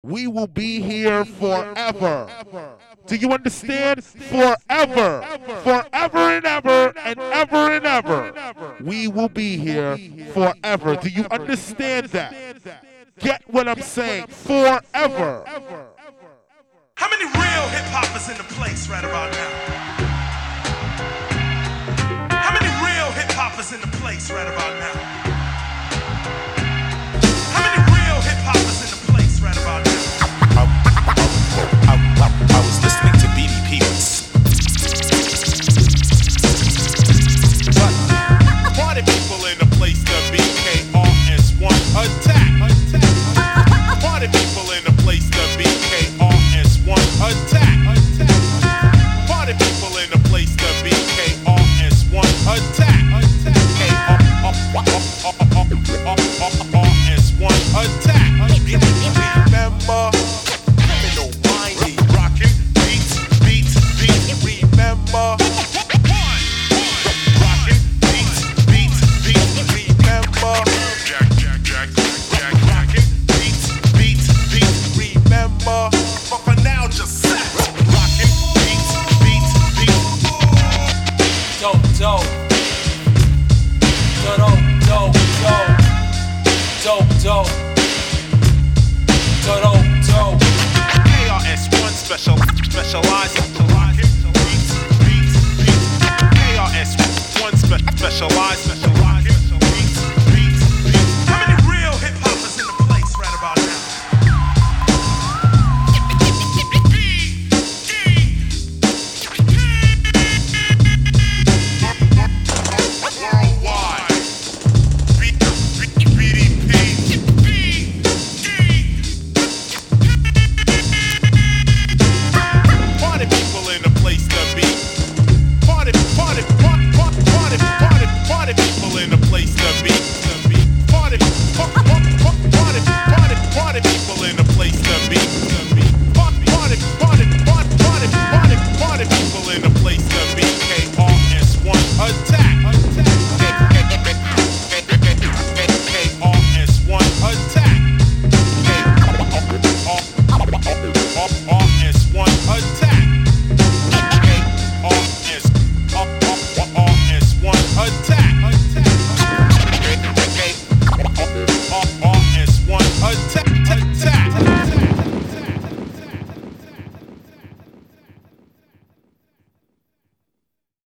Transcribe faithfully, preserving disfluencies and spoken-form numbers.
We will be here forever. Do you understand? Forever. Forever and ever and ever and ever. We will be here forever. Do you understand that? Get what I'm saying? Forever. How many real hip-hoppers in the place right about now? How many real hip-hoppers in the place right about now? How many real hip-hoppers in the place right about now? I, I, I, I was listening to B D P. But party people in the place, the B K R S one attack. Party people in the place, the B K R S one attack. Party people in the place, the B K R S one attack. K R S one attack. Remember, criminal mindy, rockin' beats, beats, beats. Remember, rockin' beats, beats, beats. Remember, Jack, Jack, Jack, Jack, rockin' beats, beats, beats. Remember, but for now, just set. Rockin' beats, beats, beats. Dope, dope, dope, dope, dope, dope, dope. Dope, dope. K R S one special, specializing